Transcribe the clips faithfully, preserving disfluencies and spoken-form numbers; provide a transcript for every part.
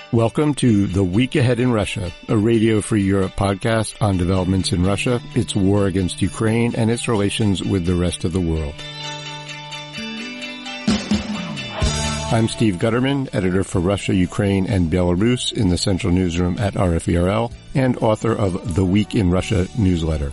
Welcome to The Week Ahead in Russia, a Radio Free Europe podcast on developments in Russia, its war against Ukraine, and its relations with the rest of the world. I'm Steve Gutterman, editor for Russia, Ukraine, and Belarus in the Central Newsroom at R F E R L, and author of The Week in Russia newsletter.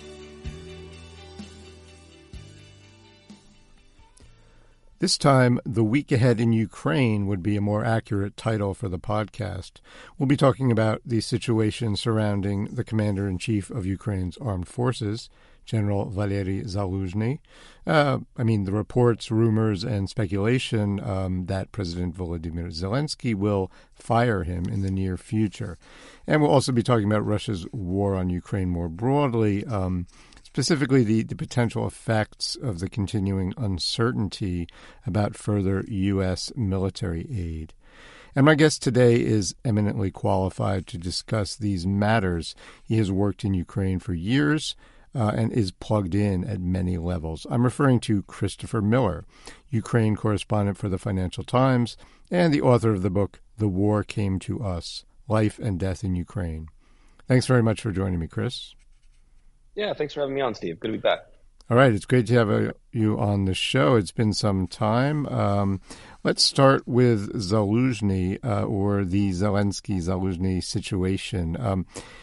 This time, The Week Ahead in Ukraine would be a more accurate title for the podcast. We'll be talking about the situation surrounding the Commander-in-Chief of Ukraine's armed forces, General Valery Zaluzhny. Uh, I mean, the reports, rumors, and speculation um, that President Volodymyr Zelensky will fire him in the near future. And we'll also be talking about Russia's war on Ukraine more broadly, um, specifically the, the potential effects of the continuing uncertainty about further U S military aid. And my guest today is eminently qualified to discuss these matters. He has worked in Ukraine for years uh, and is plugged in at many levels. I'm referring to Christopher Miller, Ukraine correspondent for the Financial Times and the author of the book, The War Came to Us, Life and Death in Ukraine. Thanks very much for joining me, Chris. Yeah, thanks for having me on, Steve. Good to be back. All right, it's great to have a, you on the show. It's been some time. Um, let's start with Zaluzhny, uh, or the Zelensky-Zaluzhny situation. Um,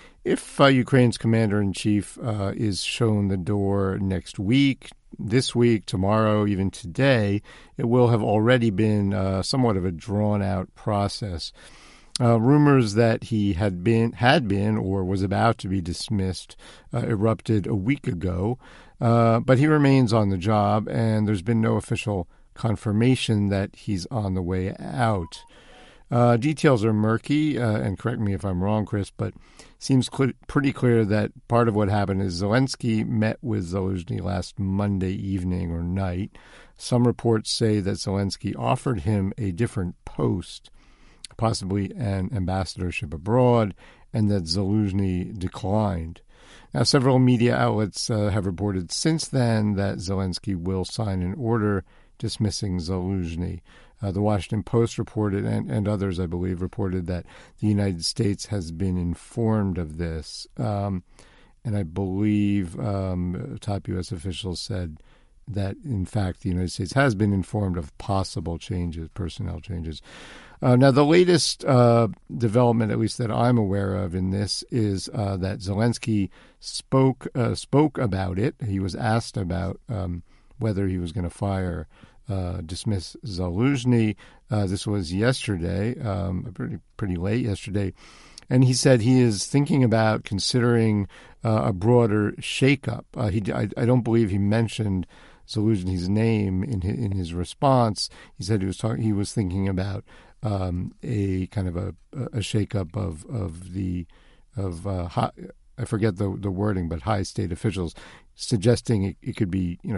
if uh, Ukraine's commander-in-chief uh, is shown the door next week, this week, tomorrow, even today, it will have already been uh, somewhat of a drawn-out process. Uh, rumors that he had been, had been, or was about to be dismissed uh, erupted a week ago, uh, but he remains on the job, and there's been no official confirmation that he's on the way out. Uh, details are murky, uh, and correct me if I'm wrong, Chris, but seems cl- pretty clear that part of what happened is Zelensky met with Zaluzhny last Monday evening or night. Some reports say that Zelensky offered him a different post, possibly an ambassadorship abroad, and that Zaluzhny declined. Now, several media outlets uh, have reported since then that Zelensky will sign an order dismissing Zaluzhny. Uh, the Washington Post reported, and, and others, I believe, reported that the United States has been informed of this. Um, and I believe um, top U S officials said that, in fact, the United States has been informed of possible changes, personnel changes. Uh, now, the latest uh, development, at least that I'm aware of in this, is uh, that Zelensky spoke uh, spoke about it. He was asked about um, whether he was going to fire, uh, dismiss Zaluzhny. Uh, this was yesterday, um, pretty pretty late yesterday. And he said he is thinking about considering uh, a broader shakeup. Uh, he, I, I don't believe he mentioned Zaluzhny's name in his, in his response. He said he was talking. He was thinking about um, a kind of a, a shakeup of of the of uh, high, I forget the the wording, but high state officials, suggesting it, it could be you know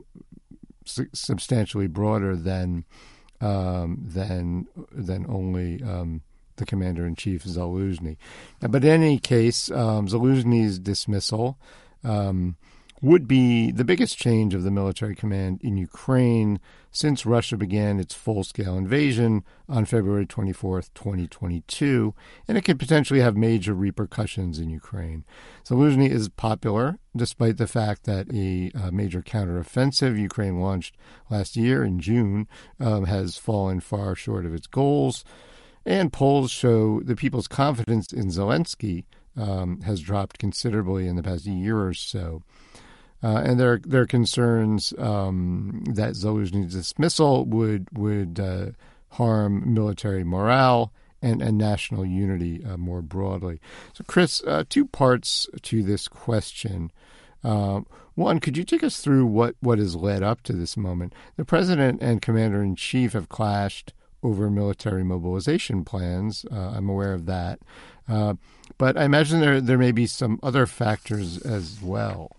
su- substantially broader than um, than than only um, the commander-in-chief Zaluzhny. But in any case, um, Zaluzhny's dismissal Um, would be the biggest change of the military command in Ukraine since Russia began its full-scale invasion on February twenty-fourth, twenty twenty-two, and it could potentially have major repercussions in Ukraine. Zaluzhny is popular, despite the fact that a, a major counteroffensive Ukraine launched last year in June um, has fallen far short of its goals, and polls show the people's confidence in Zelensky um, has dropped considerably in the past year or so. Uh, and there, there are concerns um, that Zaluzhny's dismissal would would uh, harm military morale and, and national unity uh, more broadly. So, Chris, uh, two parts to this question. Uh, one, could you take us through what, what has led up to this moment? The president and commander-in-chief have clashed over military mobilization plans. Uh, I'm aware of that. Uh, but I imagine there there may be some other factors as well.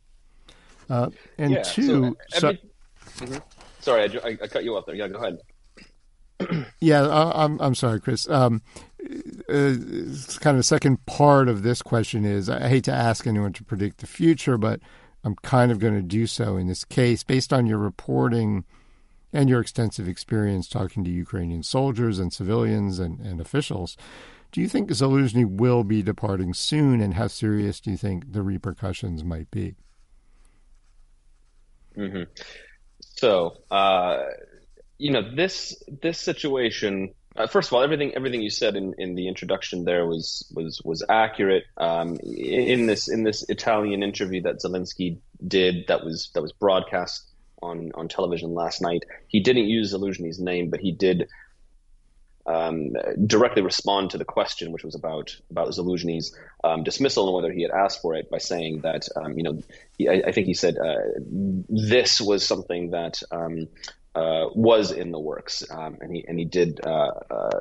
Uh, and yeah, two, so, so, I mean, mm-hmm. sorry, I, I cut you off there. Yeah, go ahead. yeah, I, I'm I'm sorry, Chris. Um, uh, kind of the second part of this question is, I hate to ask anyone to predict the future, but I'm kind of going to do so in this case, based on your reporting and your extensive experience talking to Ukrainian soldiers and civilians and, and officials, do you think Zaluzhny will be departing soon, and how serious do you think the repercussions might be? Mm-hmm. So, uh, you know, this this situation. Uh, first of all, everything everything you said in, in the introduction there was was was accurate. Um, in this in this Italian interview that Zelensky did, that was that was broadcast on on television last night, he didn't use Zaluzhny's name, but he did um, directly respond to the question, which was about about Zaluzhny's um, dismissal and whether he had asked for it, by saying that um, you know he, I, I think he said uh, this was something that. Um, Uh, was in the works, um, and he and he did uh, uh,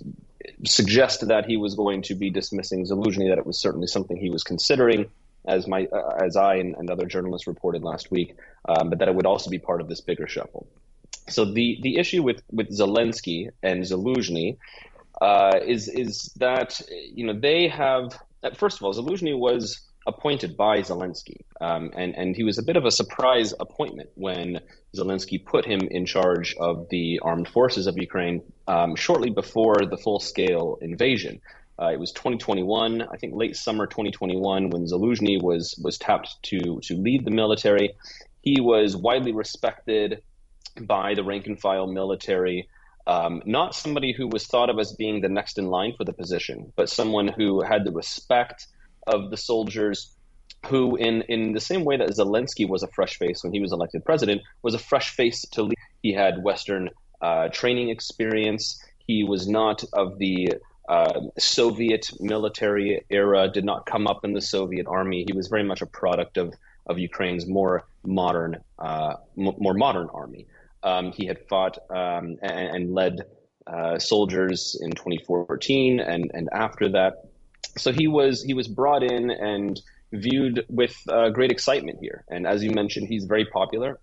suggest that he was going to be dismissing Zaluzhny, that it was certainly something he was considering, as my uh, as I and, and other journalists reported last week, um, but that it would also be part of this bigger shuffle. So the the issue with with Zelensky and Zaluzhny uh, is is that you know they have first of all, Zaluzhny was appointed by Zelensky, um, and and he was a bit of a surprise appointment when Zelensky put him in charge of the armed forces of Ukraine um, shortly before the full-scale invasion. Uh, it was twenty twenty-one, I think late summer twenty twenty-one, when Zaluzhny was was tapped to to lead the military. He was widely respected by the rank-and-file military. Um, not somebody who was thought of as being the next in line for the position, but someone who had the respect of the soldiers, who in, in the same way that Zelensky was a fresh face when he was elected president, was a fresh face to lead. He had Western uh, training experience. He was not of the uh, Soviet military era, did not come up in the Soviet army. He was very much a product of, of Ukraine's more modern, uh, m- more modern army. Um, he had fought um, and, and led uh, soldiers in twenty fourteen and, and after that. So he was he was brought in and viewed with uh, great excitement here. And as you mentioned, he's very popular.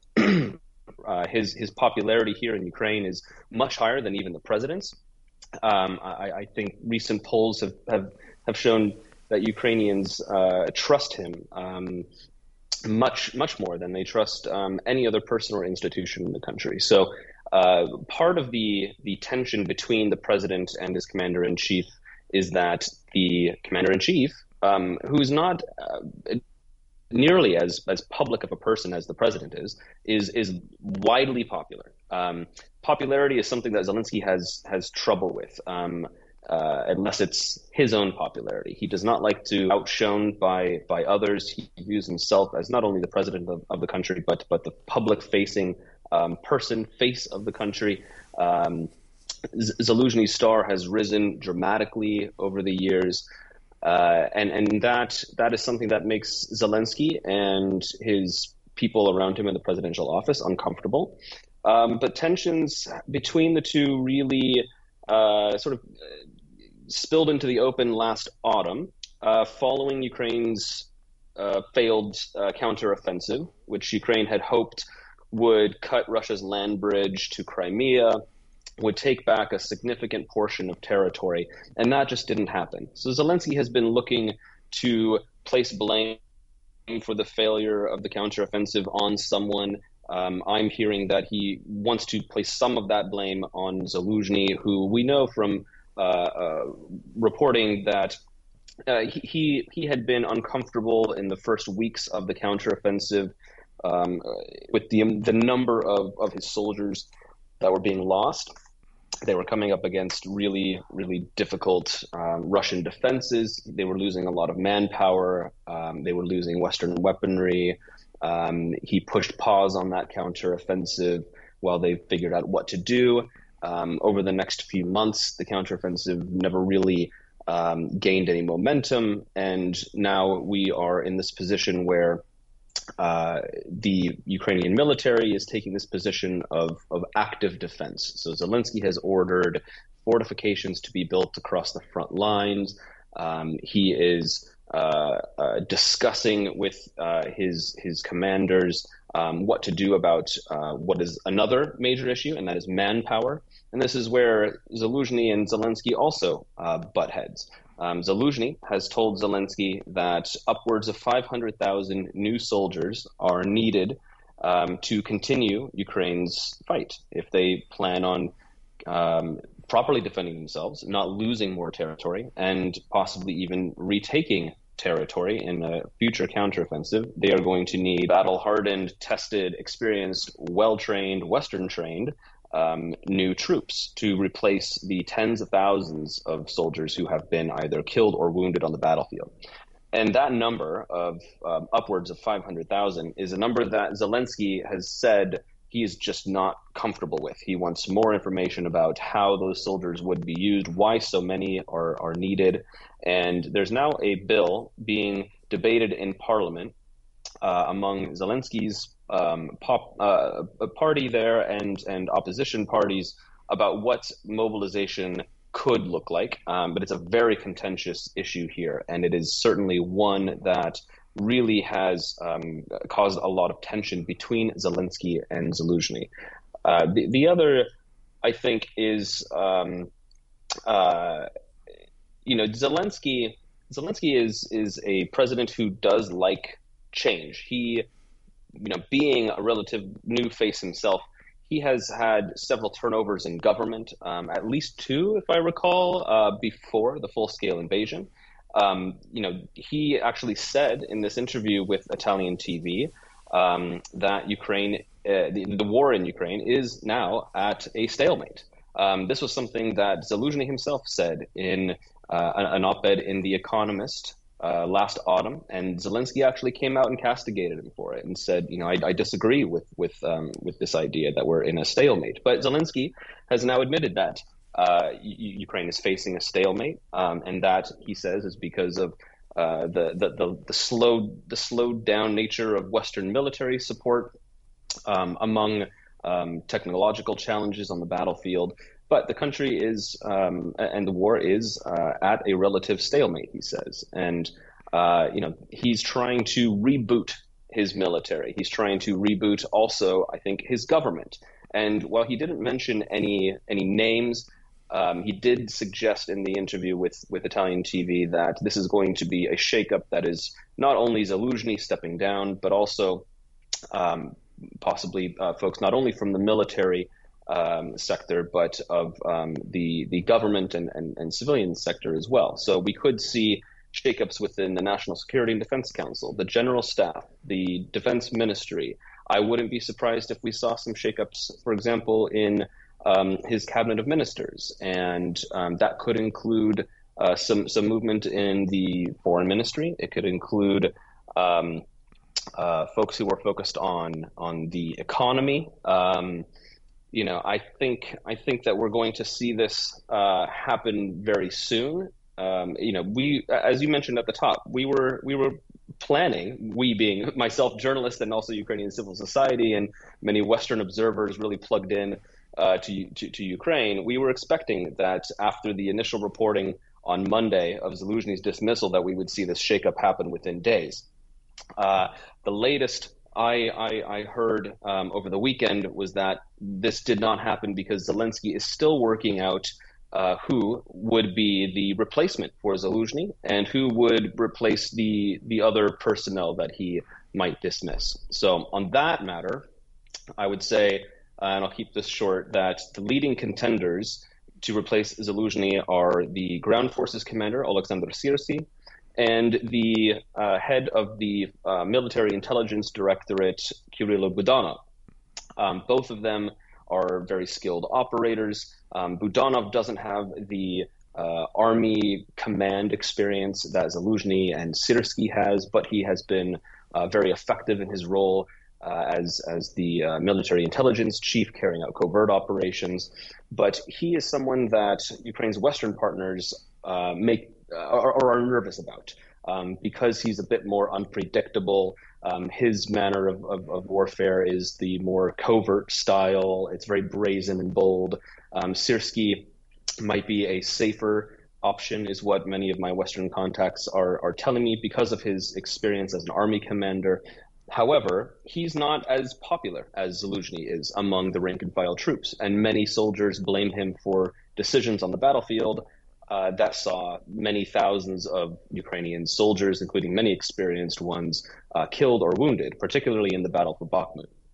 uh, his his popularity here in Ukraine is much higher than even the president's. Um, I, I think recent polls have, have, have shown that Ukrainians uh, trust him um, much much more than they trust um, any other person or institution in the country. So uh, part of the the tension between the president and his commander-in-chief is that the commander-in-chief, um, who's not uh, nearly as, as public of a person as the president is, is is widely popular. Um, popularity is something that Zelensky has has trouble with, um, uh, unless it's his own popularity. He does not like to be outshone by by others. He views himself as not only the president of, of the country, but but the public-facing um, person, face of the country. Um, Zaluzhny's star has risen dramatically over the years, uh, and and that that is something that makes Zelensky and his people around him in the presidential office uncomfortable. Um, but tensions between the two really uh, sort of spilled into the open last autumn, uh, following Ukraine's uh, failed uh, counteroffensive, which Ukraine had hoped would cut Russia's land bridge to Crimea, would take back a significant portion of territory, and that just didn't happen. So Zelensky has been looking to place blame for the failure of the counteroffensive on someone. Um, I'm hearing that he wants to place some of that blame on Zaluzhny, who we know from uh, uh, reporting that uh, he he had been uncomfortable in the first weeks of the counteroffensive um, with the the number of, of his soldiers that were being lost. They were coming up against really, really difficult um, Russian defenses. They were losing a lot of manpower. Um, they were losing Western weaponry. Um, he pushed pause on that counteroffensive while they figured out what to do. Um, over the next few months, the counteroffensive never really um, gained any momentum. And now we are in this position where Uh, the Ukrainian military is taking this position of, of active defense. So Zelensky has ordered fortifications to be built across the front lines. Um, he is uh, uh, discussing with uh, his his commanders um, what to do about uh, what is another major issue, and that is manpower. And this is where Zaluzhny and Zelensky also uh, butt heads. Um, Zaluzhny has told Zelensky that upwards of five hundred thousand new soldiers are needed um, to continue Ukraine's fight. If they plan on um, properly defending themselves, not losing more territory, and possibly even retaking territory in a future counteroffensive, they are going to need battle-hardened, tested, experienced, well-trained, Western-trained um, new troops to replace the tens of thousands of soldiers who have been either killed or wounded on the battlefield. And that number of um, upwards of five hundred thousand is a number that Zelensky has said he is just not comfortable with. He wants more information about how those soldiers would be used, why so many are, are needed. And there's now a bill being debated in Parliament uh, among Zelensky's um, pop, uh, party there and, and opposition parties about what mobilization could look like. Um, but it's a very contentious issue here, and it is certainly one that really has um, caused a lot of tension between Zelensky and Zaluzhny. Uh, the, the other, I think, is, um, uh, you know, Zelensky. Zelensky is is a president who does like change. He, you know, being a relative new face himself, he has had several turnovers in government, um, at least two, if I recall, uh, before the full-scale invasion. Um, you know, he actually said in this interview with Italian T V um, that Ukraine, uh, the, the war in Ukraine is now at a stalemate. Um, this was something that Zaluzhny himself said in uh, an op-ed in The Economist uh, last autumn, and Zelensky actually came out and castigated him for it and said, you know, I, I disagree with with um, with this idea that we're in a stalemate. But Zelensky has now admitted that Uh, Ukraine is facing a stalemate, um, and that, he says, is because of uh, the, the the the slow the slowed down nature of Western military support, um, among um, technological challenges on the battlefield. But the country is um, and the war is uh, at a relative stalemate, he says, and uh, you know he's trying to reboot his military. He's trying to reboot also, I think, his government. And while he didn't mention any any names, Um, he did suggest in the interview with, with Italian T V that this is going to be a shakeup that is not only Zaluzhny stepping down, but also um, possibly uh, folks not only from the military um, sector, but of um, the the government and, and, and civilian sector as well. So we could see shakeups within the National Security and Defense Council, the General Staff, the Defense Ministry. I wouldn't be surprised if we saw some shakeups, for example, in Um, his cabinet of ministers, and um, that could include uh, some some movement in the foreign ministry. It could include um, uh, folks who are focused on on the economy. Um, you know, I think I think that we're going to see this uh, happen very soon. Um, you know, we, as you mentioned at the top, we were we were planning, we being myself, journalist, and also Ukrainian civil society, and many Western observers really plugged in Uh, to, to to Ukraine. We were expecting that after the initial reporting on Monday of Zaluzhny's dismissal, that we would see this shakeup happen within days. Uh, the latest I I, I heard um, over the weekend was that this did not happen because Zelensky is still working out uh, who would be the replacement for Zaluzhny and who would replace the the other personnel that he might dismiss. So on that matter, I would say, Uh, and I'll keep this short, that the leading contenders to replace Zaluzhny are the ground forces commander, Oleksandr Syrsky, and the uh, head of the uh, military intelligence directorate, Kyrylo Budanov. Um, both of them are very skilled operators. Um, Budanov doesn't have the uh, army command experience that Zaluzhny and Syrsky has, but he has been uh, very effective in his role Uh, as as the uh, military intelligence chief carrying out covert operations. But he is someone that Ukraine's Western partners uh, make uh, or, or are nervous about um, because he's a bit more unpredictable. Um, his manner of, of, of warfare is the more covert style. It's very brazen and bold. Um, Syrsky might be a safer option, is what many of my Western contacts are are telling me, because of his experience as an army commander. However, he's not as popular as Zaluzhny is among the rank-and-file troops, and many soldiers blame him for decisions on the battlefield uh, that saw many thousands of Ukrainian soldiers, including many experienced ones, uh, killed or wounded, particularly in the Battle for Bakhmut.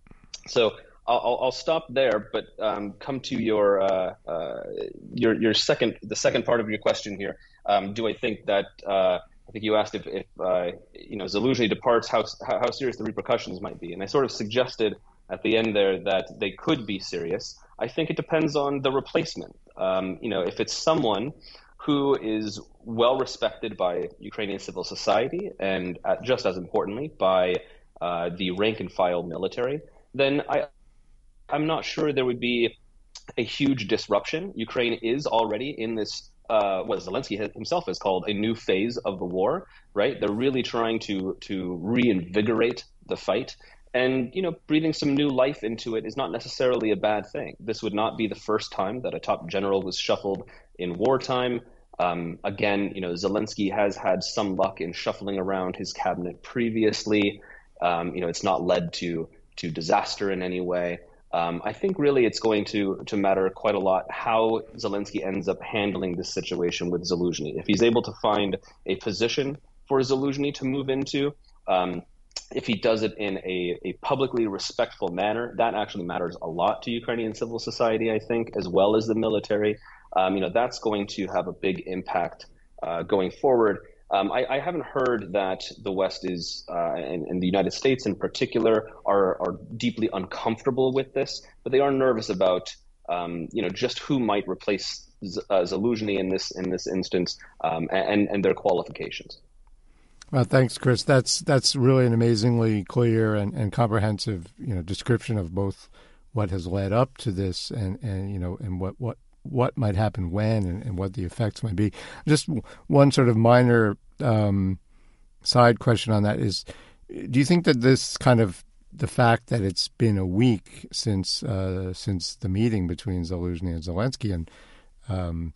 So I'll, I'll stop there, but um, come to your uh, uh, your your second the second part of your question here. Um, do I think that uh, I think you asked if, if uh, you know Zaluzhny departs, how how serious the repercussions might be, and I sort of suggested at the end there that they could be serious. I think it depends on the replacement. Um, you know, if it's someone who is well respected by Ukrainian civil society and, uh, just as importantly, by uh, the rank and file military, then I, I'm not sure there would be a huge disruption. Ukraine is already in this, uh, what Zelensky himself has called a new phase of the war, right? They're really trying to to reinvigorate the fight. And, you know, breathing some new life into it is not necessarily a bad thing. This would not be the first time that a top general was shuffled in wartime. Um, again, you know, Zelensky has had some luck in shuffling around his cabinet previously. Um, you know, it's not led to to disaster in any way. Um, I think really it's going to to matter quite a lot how Zelensky ends up handling this situation with Zaluzhny. If he's able to find a position for Zaluzhny to move into, um, if he does it in a, a publicly respectful manner, that actually matters a lot to Ukrainian civil society, I think, as well as the military. Um, you know, that's going to have a big impact uh, going forward. Um, I, I haven't heard that the West is, uh, and, and the United States in particular, are, are deeply uncomfortable with this, but they are nervous about, um, you know, just who might replace Z- uh, Zaluzhny in this in this instance, um, and and their qualifications. Well, thanks, Chris. That's that's really an amazingly clear and, and comprehensive, you know, description of both what has led up to this and, and you know, and what, what, what might happen when and, and what the effects might be. Just one sort of minor um, side question on that is, do you think that this kind of the fact that it's been a week since uh, since the meeting between Zaluzhny and Zelensky, and um,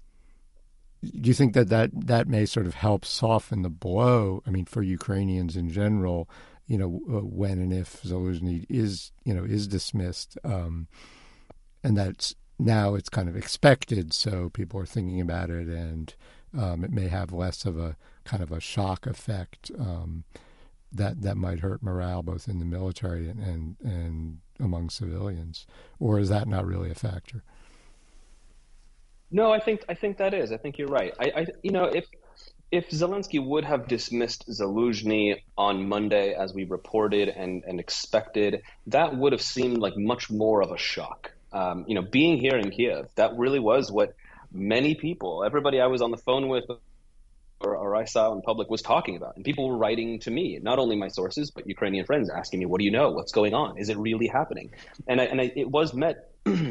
do you think that, that that may sort of help soften the blow? I mean, for Ukrainians in general, you know, when and if Zaluzhny is, you know, is dismissed, um, and that's now it's kind of expected, so people are thinking about it, and um, it may have less of a kind of a shock effect um, that that might hurt morale both in the military and, and and among civilians, or is that not really a factor? No, I think I think that is. I think you're right. I, I you know, if if Zelensky would have dismissed Zaluzhny on Monday, as we reported and and expected, that would have seemed like much more of a shock. Um, you know, being here in Kiev, that really was what many people, everybody I was on the phone with or, or I saw in public was talking about. And people were writing to me, not only my sources, but Ukrainian friends asking me, what do you know? What's going on? Is it really happening? And I, and I, it was met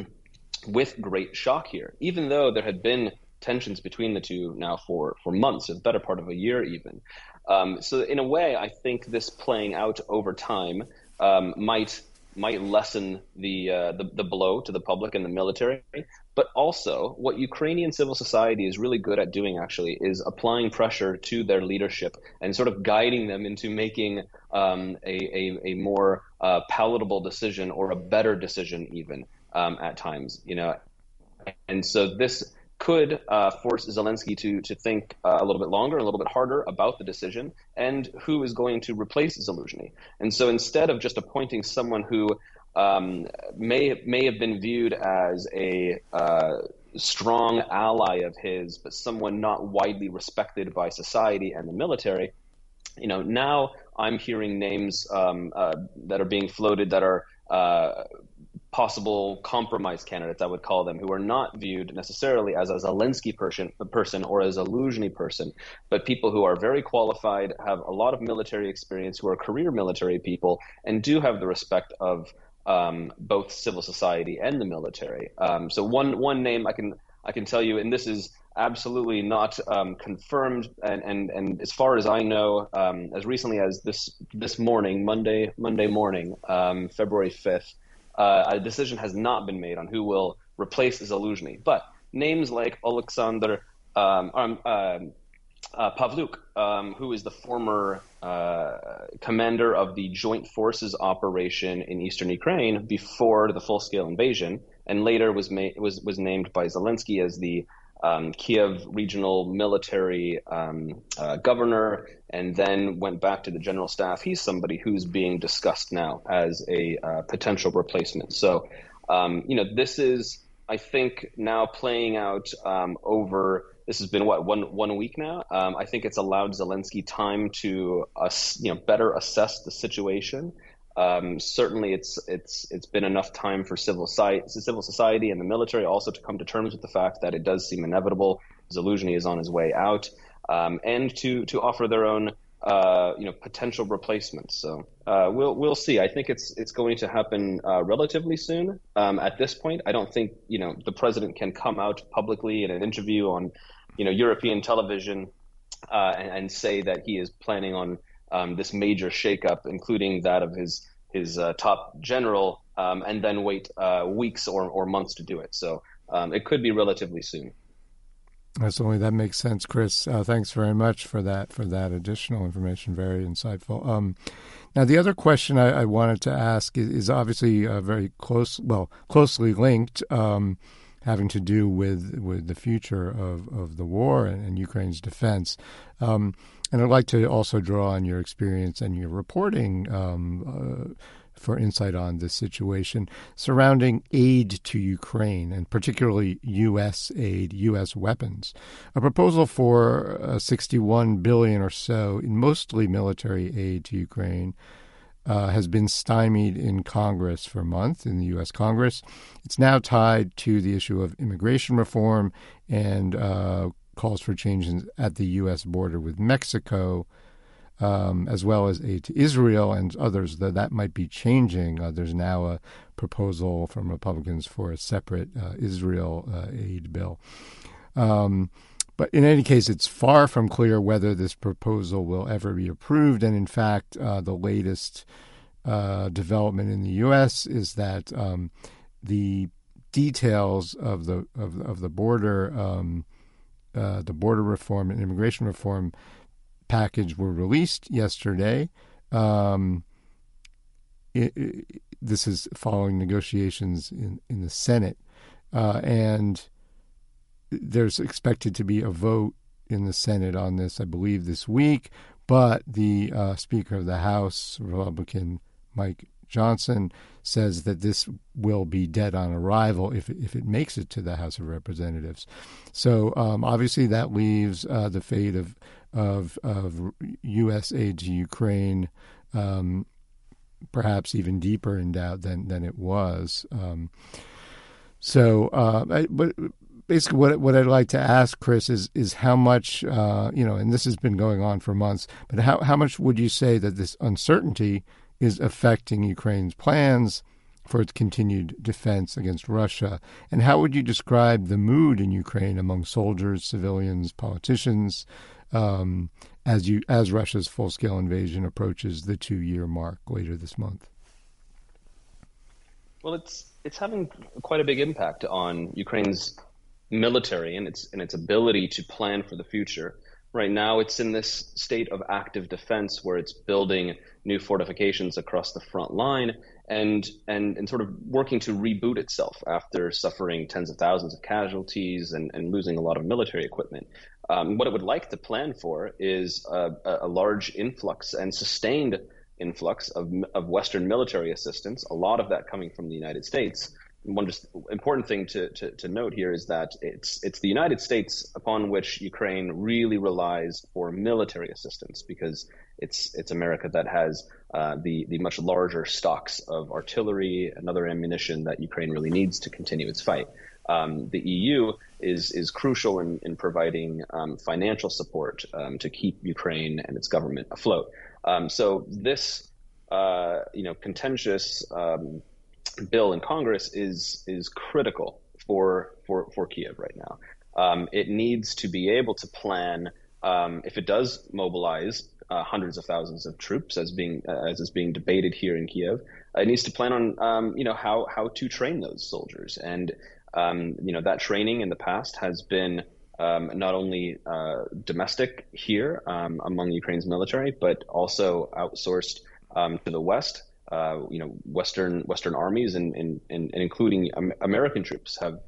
with great shock here, even though there had been tensions between the two now for, for months, a better part of a year even. Um, so in a way, I think this playing out over time um, might might lessen the, uh, the the blow to the public and the military. But also, what Ukrainian civil society is really good at doing, actually, is applying pressure to their leadership and sort of guiding them into making um, a, a, a more uh, palatable decision, or a better decision even um, at times. You know, and so this could uh, force Zelensky to to think uh, a little bit longer, a little bit harder about the decision and who is going to replace Zaluzhny. And so instead of just appointing someone who um, may may have been viewed as a uh, strong ally of his, but someone not widely respected by society and the military, you know, now I'm hearing names um, uh, that are being floated that are uh, possible compromise candidates, I would call them, who are not viewed necessarily as a Zelensky person, person or as a Zaluzhny person, but people who are very qualified, have a lot of military experience, who are career military people, and do have the respect of um, both civil society and the military. Um, so one one name I can I can tell you, and this is absolutely not um, confirmed, and, and and as far as I know, um, as recently as this this morning, Monday Monday morning, um, February fifth. Uh, a decision has not been made on who will replace Zaluzhny, but names like Alexander um, um, uh, uh, Pavluk, um, who is the former uh, commander of the Joint Forces operation in eastern Ukraine before the full-scale invasion, and later was made was was named by Zelensky as the um, Kiev regional military um, uh, governor, and then went back to the general staff. He's somebody who's being discussed now as a uh, potential replacement. So, um, you know, this is, I think, now playing out um, over. This has been what one one week now. Um, I think it's allowed Zelensky time to uh, you know better assess the situation. Um, certainly, it's it's it's been enough time for civil society, civil society and the military also to come to terms with the fact that it does seem inevitable. Zaluzhny is on his way out, um, and to to offer their own uh, you know potential replacements. So uh, we'll we'll see. I think it's it's going to happen uh, relatively soon. Um, at this point, I don't think you know the president can come out publicly in an interview on you know European television uh, and, and say that he is planning on Um, this major shakeup, including that of his his uh, top general, um, and then wait uh, weeks or, or months to do it. So um, it could be relatively soon. Absolutely, that makes sense, Chris. Uh, thanks very much for that for that additional information. Very insightful. Um, now, the other question I, I wanted to ask is, is obviously uh, very close, well, closely linked, um, having to do with with the future of, of the war and, and Ukraine's defense. Um, And I'd like to also draw on your experience and your reporting um, uh, for insight on this situation surrounding aid to Ukraine, and particularly U S aid, U S weapons. A proposal for uh, sixty-one billion dollars or so in mostly military aid to Ukraine uh, has been stymied in Congress for a month, in the U S Congress. It's now tied to the issue of immigration reform and uh calls for changes at the U S border with Mexico, um, as well as aid to Israel and others, that that might be changing. Uh, there's now a proposal from Republicans for a separate uh, Israel uh, aid bill. Um, but in any case, it's far from clear whether this proposal will ever be approved. And in fact, uh, the latest uh, development in the U S is that um, the details of the of, of the border um, Uh, the border reform and immigration reform package were released yesterday. Um, it, it, this is following negotiations in, in the Senate. Uh, and there's expected to be a vote in the Senate on this, I believe, this week. But the uh, Speaker of the House, Republican Mike Johnson, says that this will be dead on arrival if if it makes it to the House of Representatives. So um, obviously that leaves uh, the fate of of of U S aid to Ukraine um, perhaps even deeper in doubt than than it was. Um, so, uh, I, but basically, what what I'd like to ask, Chris, is is how much uh, you know, and this has been going on for months. But how how much would you say that this uncertainty is affecting Ukraine's plans for its continued defense against Russia? And how would you describe the mood in Ukraine among soldiers, civilians, politicians, um, as you as Russia's full-scale invasion approaches the two-year mark later this month? Well, it's it's having quite a big impact on Ukraine's military and its and its ability to plan for the future. Right now, it's in this state of active defense where it's building new fortifications across the front line and and and sort of working to reboot itself after suffering tens of thousands of casualties and, and losing a lot of military equipment. Um, what it would like to plan for is a, a large influx and sustained influx of of Western military assistance, a lot of that coming from the United States. One just important thing to, to, to note here is that it's it's the United States upon which Ukraine really relies for military assistance, because it's it's America that has uh, the the much larger stocks of artillery and other ammunition that Ukraine really needs to continue its fight. Um, the E U is is crucial in in providing um, financial support um, to keep Ukraine and its government afloat. Um, so this uh, you know contentious Um, bill in Congress is is critical for for for Kiev right now. Um, it needs to be able to plan um, if it does mobilize uh, hundreds of thousands of troops, as being uh, as is being debated here in Kiev. It needs to plan on um, you know how how to train those soldiers, and um, you know that training in the past has been um, not only uh, domestic here um, among Ukraine's military, but also outsourced um, to the West. Uh, you know, Western Western armies and, and, and including American troops have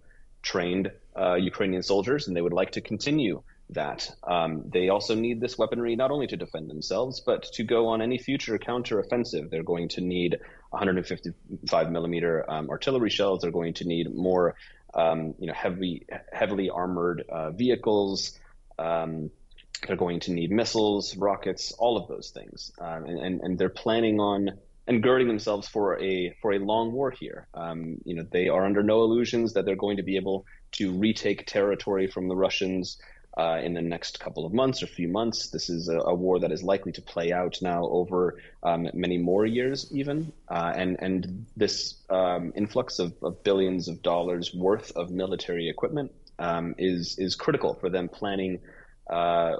trained uh, Ukrainian soldiers, and they would like to continue that. Um, they also need this weaponry not only to defend themselves, but to go on any future counteroffensive. They're going to need one fifty-five millimeter um, artillery shells. They're going to need more, um, you know, heavy, heavily armored uh, vehicles. Um, they're going to need missiles, rockets, all of those things, um, and, and and they're planning on and girding themselves for a for a long war here. Um, you know, they are under no illusions that they're going to be able to retake territory from the Russians uh, in the next couple of months or few months. This is a, a war that is likely to play out now over um, many more years, even. Uh, and and this um, influx of, of billions of dollars worth of military equipment um, is is critical for them planning uh,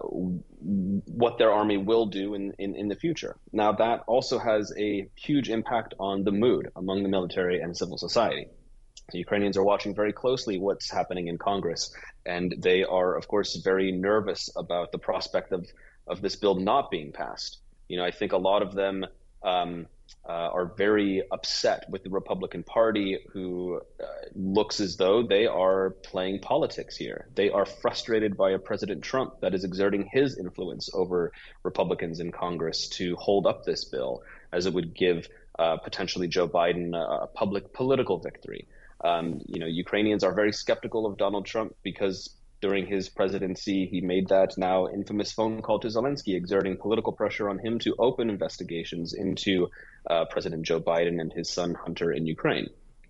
what their army will do in, in, in the future. Now, that also has a huge impact on the mood among the military and civil society. The Ukrainians are watching very closely what's happening in Congress, and they are, of course, very nervous about the prospect of, of this bill not being passed. You know, I think a lot of them um, uh, are very upset with the Republican Party, who uh, looks as though they are playing politics here. They are frustrated by a President Trump that is exerting his influence over Republicans in Congress to hold up this bill, as it would give uh, potentially Joe Biden a, a public political victory. Um, you know, Ukrainians are very skeptical of Donald Trump because during his presidency, he made that now infamous phone call to Zelensky, exerting political pressure on him to open investigations into uh, President Joe Biden and his son Hunter in Ukraine.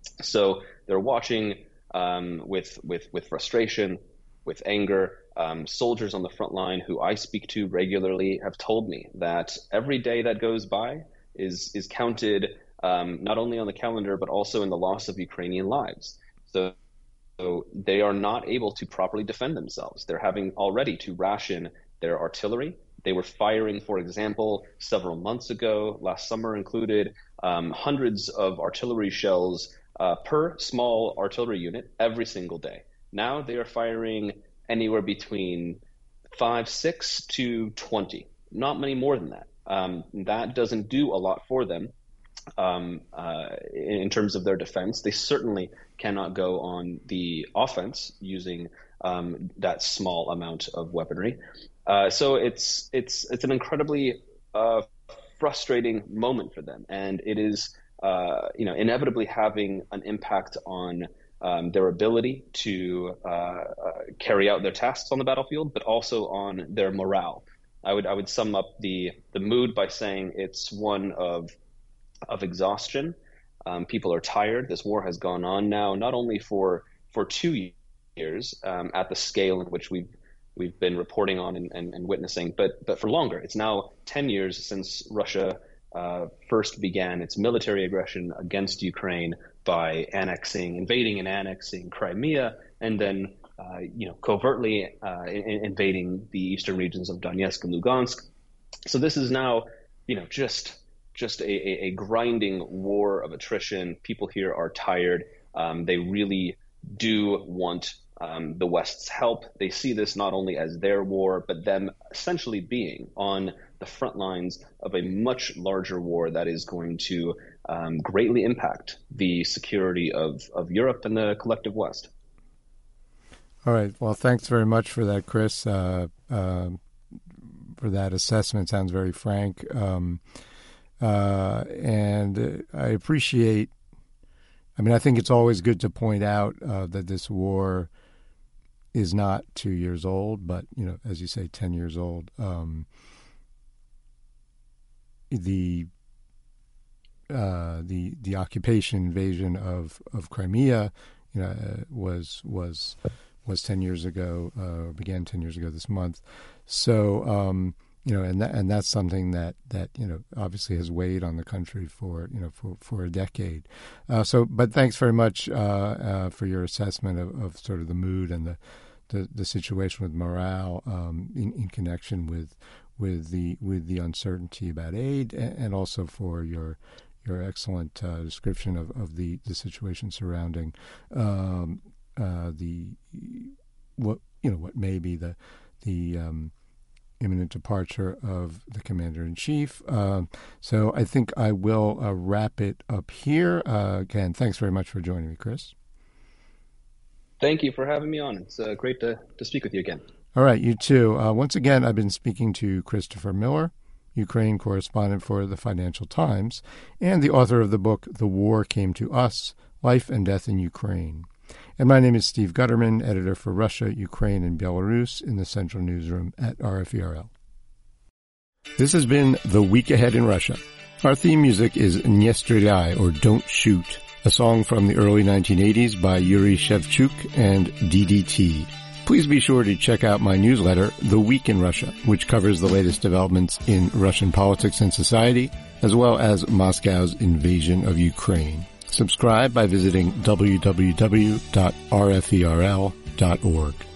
So they're watching um, with with with frustration, with anger. Um, soldiers on the front line who I speak to regularly have told me that every day that goes by is is counted um, not only on the calendar but also in the loss of Ukrainian lives. So. So they are not able to properly defend themselves. They're having already to ration their artillery. They were firing, for example, several months ago, last summer included, um, hundreds of artillery shells uh, per small artillery unit every single day. Now they are firing anywhere between five, six to twenty, not many more than that. Um, that doesn't do a lot for them. Um, uh, in, in terms of their defense. They certainly cannot go on the offense using um, that small amount of weaponry. Uh, so it's it's it's an incredibly uh, frustrating moment for them, and it is uh, you know inevitably having an impact on um, their ability to uh, uh, carry out their tasks on the battlefield, but also on their morale. I would I would sum up the the mood by saying it's one of of exhaustion. Um, people are tired. This war has gone on now not only for for two years um, at the scale in which we've we've been reporting on and, and, and witnessing, but but for longer. It's now ten years since Russia uh, first began its military aggression against Ukraine by annexing, invading and annexing Crimea, and then uh, you know covertly uh, in, invading the eastern regions of Donetsk and Lugansk. So this is now you know just just a, a, a grinding war of attrition. People here are tired. Um, they really do want um, the West's help. They see this not only as their war, but them essentially being on the front lines of a much larger war that is going to um, greatly impact the security of, of Europe and the collective West. All right. Well, thanks very much for that, Chris, uh, uh, for that assessment. Sounds very frank. Um, Uh, and uh, I appreciate, I mean, I think it's always good to point out uh, that this war is not two years old, but, you know, as you say, ten years old. Um, the uh, the the occupation invasion of, of Crimea, you know, uh, was was was ten years ago, uh, began ten years ago this month. So, um, You know, and that, and that's something that, that you know obviously has weighed on the country for you know for, for a decade. Uh, so, but thanks very much uh, uh, for your assessment of, of sort of the mood and the the, the situation with morale um, in, in connection with with the with the uncertainty about aid, and, and also for your your excellent uh, description of, of the, the situation surrounding um, uh, the what you know what may be the the um, imminent departure of the commander-in-chief. Uh, so I think I will uh, wrap it up here. Uh, again, thanks very much for joining me, Chris. Thank you for having me on. It's uh, great to, to speak with you again. All right, you too. Uh, once again, I've been speaking to Christopher Miller, Ukraine correspondent for the Financial Times, and the author of the book, The War Came to Us, Life and Death in Ukraine. And my name is Steve Gutterman, editor for Russia, Ukraine, and Belarus in the Central Newsroom at R F E R L. This has been The Week Ahead in Russia. Our theme music is Nie Stryляй, or Don't Shoot, a song from the early nineteen eighties by Yuri Shevchuk and D D T. Please be sure to check out my newsletter, The Week in Russia, which covers the latest developments in Russian politics and society, as well as Moscow's invasion of Ukraine. Subscribe by visiting w w w dot r f e r l dot org.